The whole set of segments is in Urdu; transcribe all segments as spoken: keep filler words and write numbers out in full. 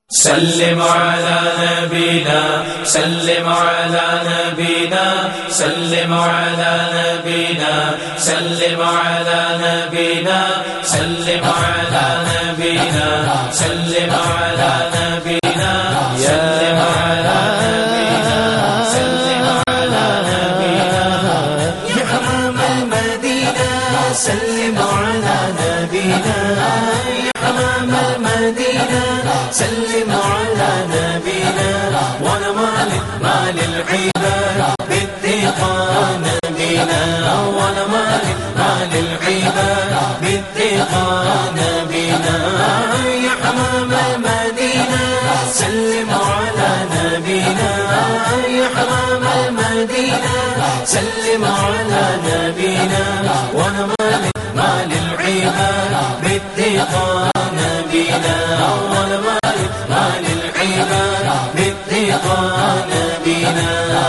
सल्लिम अला नबीना सल्लिम अला नबीना सल्लिम अला नबीना सल्लिम अला नबीना सल्लिम अला नबीना सल्लिम अला नबीना सल्लिम अला नबीना सल्लिम अला नबीना या हमाम मदीना सल्लिम अला नबीना या हमाम मदीना सल्लिम अला नबीना वाना मालिक मालिल इबाद बित्तिका नबीना वाना मालिक मालिल इबाद बित्तिका नबीना या हमाम मदीना सल्लिम अला नबीना या हमाम मदीना सल्लिम अला नबीना वाना मालिक मालिल इबाद बित्तिका नबीना वाना मालिक मालिल इबाद बित्तिका नबीना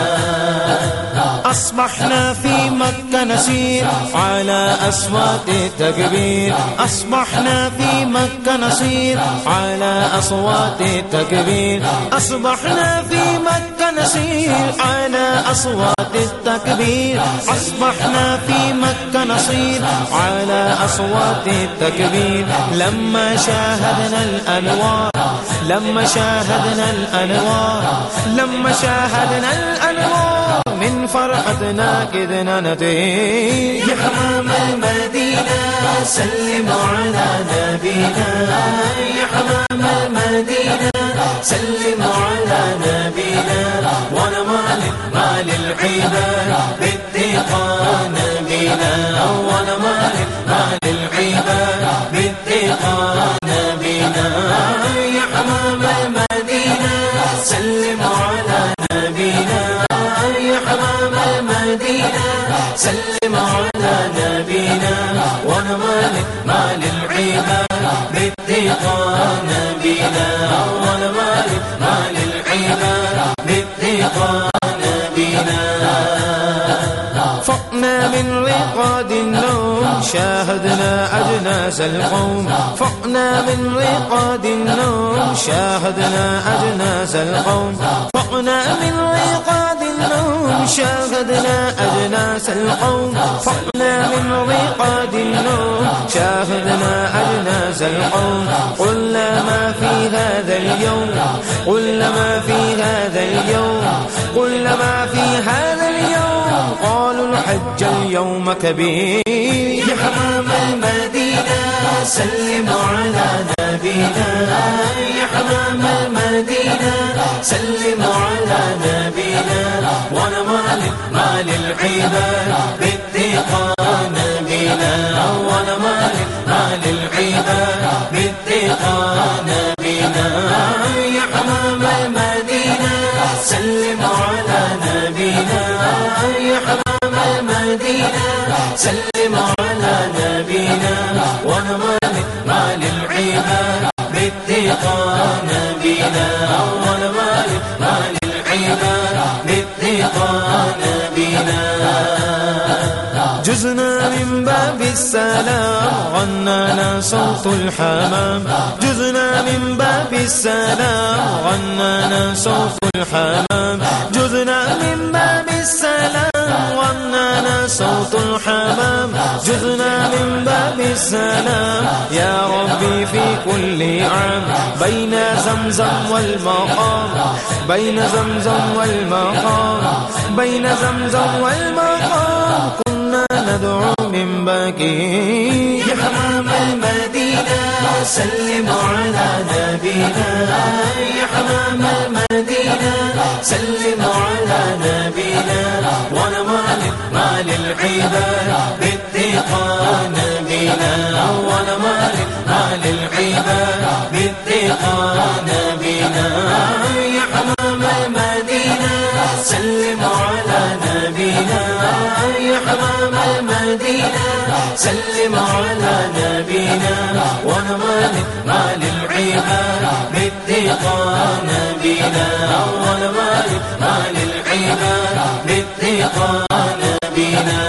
أصبحنا في مكة نسير على أصوات التكبير أصبحنا في مكة نسير على أصوات التكبير أصبحنا في مكة نسير على أصوات التكبير أصبحنا في مكة نسير على أصوات التكبير لما شاهدنا الأنوار لما شاهدنا الأنوار لما شاهدنا الأنوار من فرحتنا كدنا نطير يا حمام المدينة سلم على نبينا يا حمام المدينة سلم على نبينا وانا مالك مال العباد باتقى نبينا وانا مالك مال العباد باتقى نبينا يا حمام المدينة سلم على نبينا يا حمام المدينة سلم على نبينا وانا مالك مال العباد باتقى نبينا وانا مالك مال العباد باتقى نبينا فقنا من رقاد النوم شاهدنا أجناس القوم فقنا من رقاد النوم شاهدنا أجناس القوم فقنا من رقاد النوم شاهدنا أجناس القوم فقنا من رقاد النوم شاهدنا أجناس القوم قلنا ما في هذا اليوم قلنا ما في هذا اليوم قلنا ما في هذا اليوم قالوا الحج اليوم كبير يا حمام المدينة سلم على نبينا يا حمام المدينة سلم على نبينا وانا مالك مال العباد باتقى نبينا وانا مالك مال العباد باتقى نبينا يا حمام المدينة سلم على نبينا يا حمام المدينة سلم على نبينا وانا مالك مال العباد باتقى نبينا وانا مالك مال العباد باتقى نبينا جزنا من باب السلام غنانا صوت الحمام جزنا من باب السلام غنانا صوت الحمام جزنا من باب السلام غنانا صوت الحمام جزنا من باب السلام يا ربي في كل عام بين زمزم والمقام بين زمزم والمقام بين زمزم والمقام كنا ندعو من باكي يا حمام المدينة سلم على نبينا يا حمام المدينة سلم على نبينا وانا مالك مال العباد باتقى نبينا وانا مالك مال العباد باتقى نبينا يا حمام المدينة سلم على نبينا يا حمام المدينة سلم على نبينا وانا مالك مال العباد باتقى نبينا وانا مالك مال العباد باتقى نبينا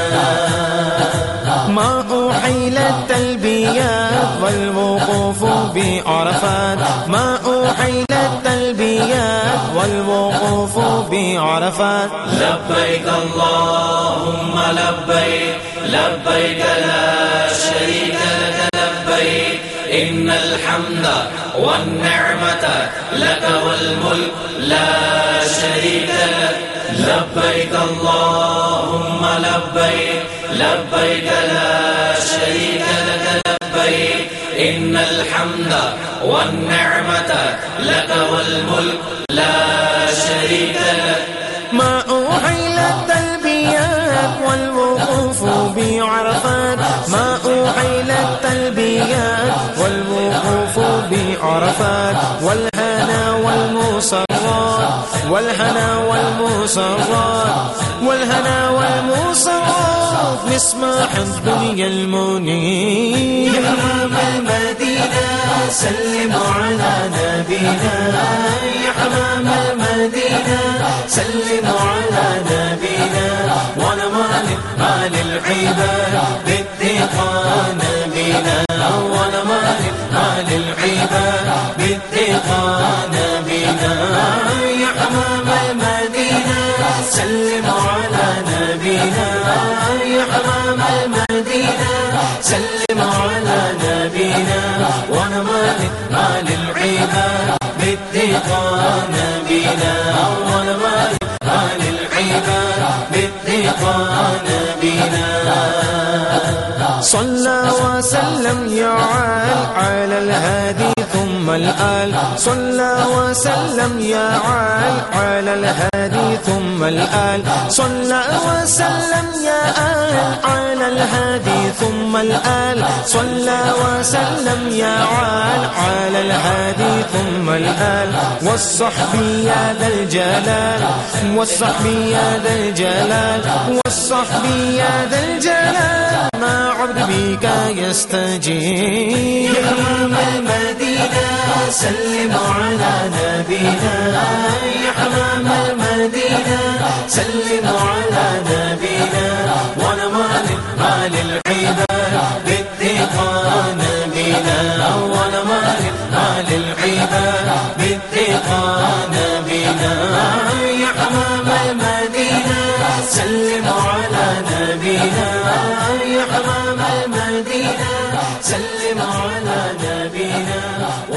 ما أحيل التلبيات والوقوف بعرفات ما أحيل حيل التلبيات والوقوف بعرفات. لبيك اللهم لبيك لبيك لا شريك لك لبيك إن الحمد والنعمة لك والملك لا شريك لك. لبيك اللهم لبيك لبيك لا شريك لك لبيك إن الحمد والنعمة لك والملك لا شريك لك. ما أحيل التلبيات والوقوف بعرفات ما أحيل التلبيات والوقوف بعرفات والهنا والمسرات والهنا والمسرات والهنا والمسرات نسمع الدنيا المنير. يا حمام المدينة سلم على نبينا يا حمام المدينة سلم على نبينا وانا مالي مال العباد بالتقى نبينا وانا مالي مال العباد بالتقى نبينا. يا حمام المدينة سلم على نبينا يا حمام المدينة سلم على نبينا وانا مالي مال العباد بالتقى نبينا وانا مالي مال العباد بالتقى نبينا. صلى وسلم يا عال على الهادي ثم الآل صلى وسلم يا عال على الهادي ثم الآل صلى وسلم يا آل على الهادي ثم الآل صلى وسلم يا عال على الهادي ثم الآل والصحب يا ذا الجلال والصحب يا ذا الجلال والصحب يا ذا الجلال ما عبد بك يستجيب. يا حمام المدينة سلم على نبينا يا حمام المدينة سلم على نبينا وانا مالي مال العباد بالتقى نبينا وانا مالي مال العباد بالتقى نبينا. يا حمام المدينة سلم على نبينا يا حمام المدينة سلم على نبينا